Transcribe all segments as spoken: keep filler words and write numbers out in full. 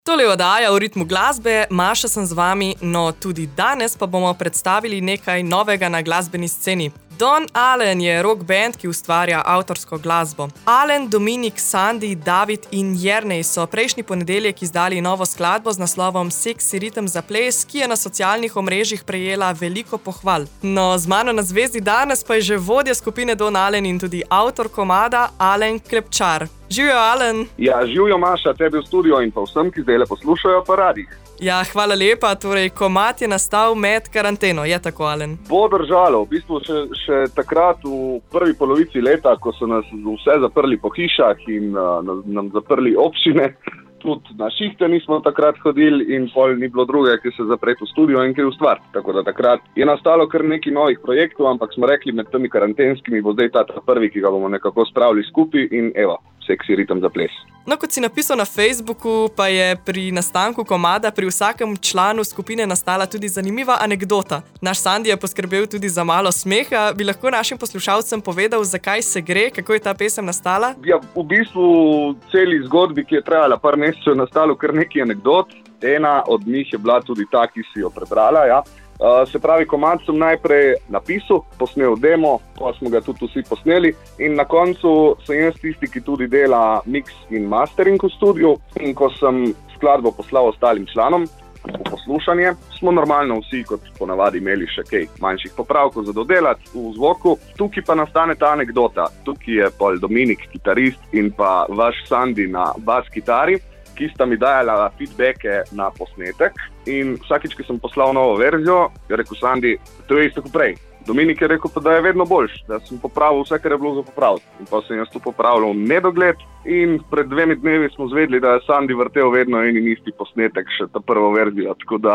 Tole oddaja v ritmu glasbe, Maša sem z vami, no tudi danes pa bomo predstavili nekaj novega na glasbeni sceni. Don Allen je rock band, ki ustvarja avtorsko glasbo. Allen, Dominik, Sandi, David in Jernej so prejšnji ponedeljek izdali novo skladbo z naslovom Sexy ritem za ples, ki je na socialnih omrežjih prejela veliko pohval. No, z mano na zvezdi danes pa je že vodja skupine Don Allen in tudi avtor komada Alen Klepčar. Živjo, Alen. Ja, živjo, Maša, tebi v studio in pa vsem, ki zdaj le poslušajo po radijih. Ja, hvala lepa. Torej, komad je nastal med karanteno, je tako, Alen? Bo držalo. V bistvu še, še takrat v prvi polovici leta, ko so nas vse zaprli po hišah in uh, nam zaprli občine, tudi na šihte nismo takrat hodili in pol ni bilo druge, ki se zapreti v studio in kaj ustvariti. Tako da takrat je nastalo kar nekaj novih projektov, ampak smo rekli, med temi karantenskimi bo zdaj ta prvi, ki ga bomo nekako spravili skupaj in evo, Sexy ritem za ples. No, kot si napisal na Facebooku, pa je pri nastanku komada pri vsakem članu skupine nastala tudi zanimiva anekdota. Naš Sandi je poskrbel tudi za malo smeha. Bi lahko našim poslušalcem povedal, zakaj se gre, kako je ta pesem nastala? Ja, v bistvu celi zgodbi, ki je trajala par mesecev, je nastalo kar nekaj anekdot. Ena od njih je bila tudi ta, ki si jo prebrala, ja. Uh, se pravi, komad sem najprej napisal, posnel demo, pa smo ga tudi vsi posneli in na koncu sem jaz tisti, ki tudi dela mix in mastering v studiu in ko sem skladbo poslal ostalim članom v poslušanje, smo normalno vsi kot ponavadi imeli še kaj manjših popravkov za dodelati v zvoku. Tukaj pa nastane ta anekdota. Tukaj je pol Dominik, kitarist in pa vaš Sandi na bas kitari, ki sta mi dajala feedbacke na posnetek in vsakič, ki sem poslal novo verzijo, je rekel Sandi, to je isto kot prej. Dominik je rekel pa, da je vedno boljš, da sem popravil vse, kar je bilo za popraviti. In pa sem jaz to popravljal nedogled in pred dvemi dnevi smo zvedli, da je Sandi vrtel vedno en in isti posnetek, še ta prvo verzijo, tako da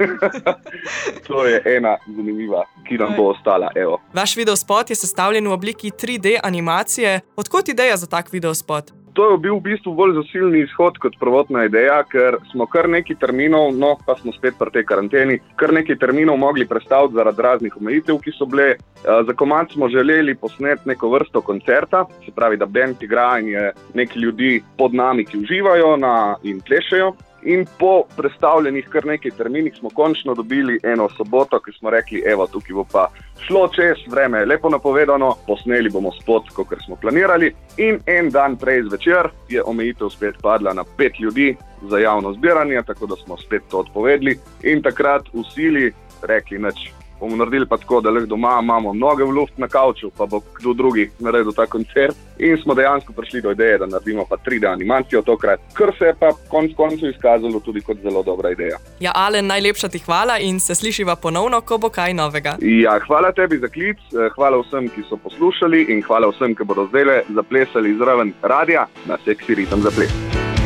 to je ena zanimiva, ki nam bo ostala, evo. Vaš videospot je sestavljen v obliki tri D animacije. Odkot ideja za tak videospot? To je bil v bistvu bolj zasilni izhod kot prvotna ideja, ker smo kar nekaj terminov, no pa smo spet pri tej karanteni, kar nekaj terminov mogli prestaviti zaradi raznih omejitev, ki so bile. Za komad smo želeli posneti neko vrsto koncerta, se pravi, da band igra in je neki ljudi pod nami, ki uživajo na, in plešejo. In po predstavljenih kar nekaj terminih smo končno dobili eno soboto, ki smo rekli, evo, tukaj bo pa šlo čez, vreme je lepo napovedano, posneli bomo spot, kakor smo planirali. In en dan prej zvečer je omejitev spet padla na pet ljudi za javno zbiranje, tako da smo spet to odpovedli. In takrat v sili rekli, nič, bomo naredili pa tako, da lahko doma imamo noge v luft na kavču, pa bo kdo drugi naredil ta koncert. In smo dejansko prišli do ideje, da naredimo pa tri D animacijo tokrat, kar se je pa konc koncu izkazalo tudi kot zelo dobra ideja. Ja, Alen, najlepša ti hvala in se slišiva ponovno, ko bo kaj novega. Ja, hvala tebi za klic, hvala vsem, ki so poslušali in hvala vsem, ki bodo zdajle zaplesali zraven radija na Sexy ritem za ples.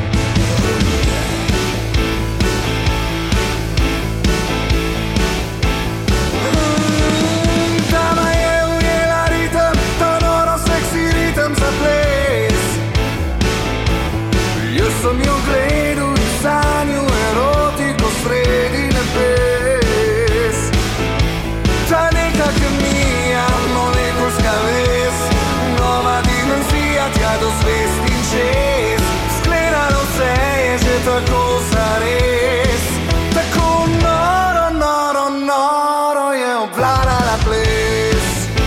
Sem jo gledal in sanju erotiko sredi nebes. Ta neka kemija, molekulska vez, nova dimenzija tja do zvezd in čez. Sklenano vse je že tako zares, tako noro, noro, noro je obvladala ples.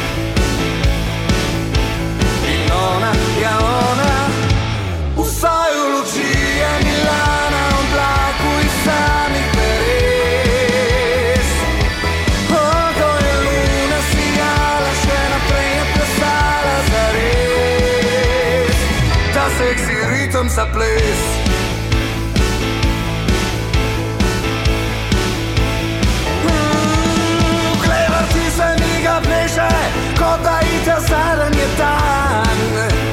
In ona, ja ona, vsaj v luči je Milana v oblaku iz samih peres. Ko je luna sijala, še naprej je plesala zares. Ta seksi ritem za ples. Klevrti se mi ga pleše, kot da ite zadnji dan.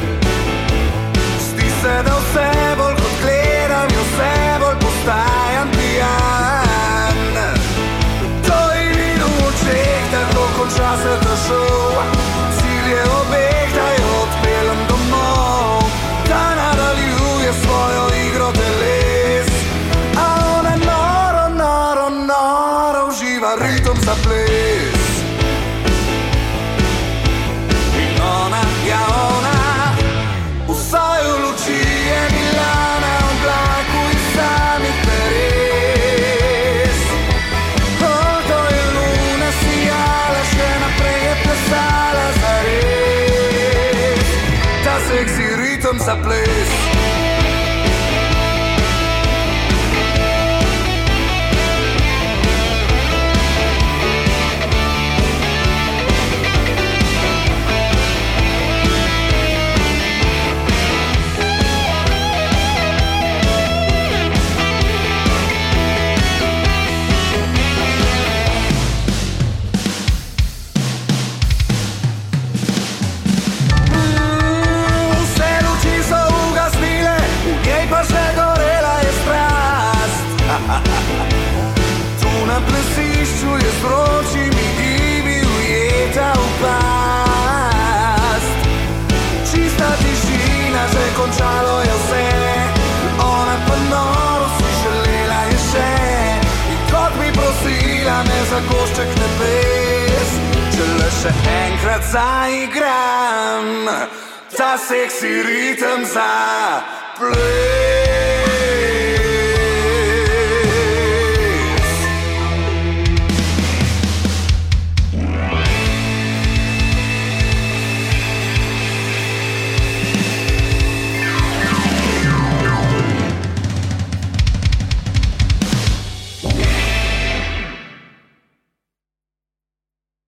Se da vse bolj kot gledam in vse bolj postajam pijan. To je videl v očeh, tako konča se ta šov. Cilj je obeh, da jo odpeljem domov, da nadaljuje svojo ritem za ples. Tu na plesišču je z vročimi gibi ujeta v past. Čista tišina, že končalo je vse, ona pa noro si želela je še. In kot bi prosila me za košček nebes, če le še enkrat zaigram ta seksi ritem za ples.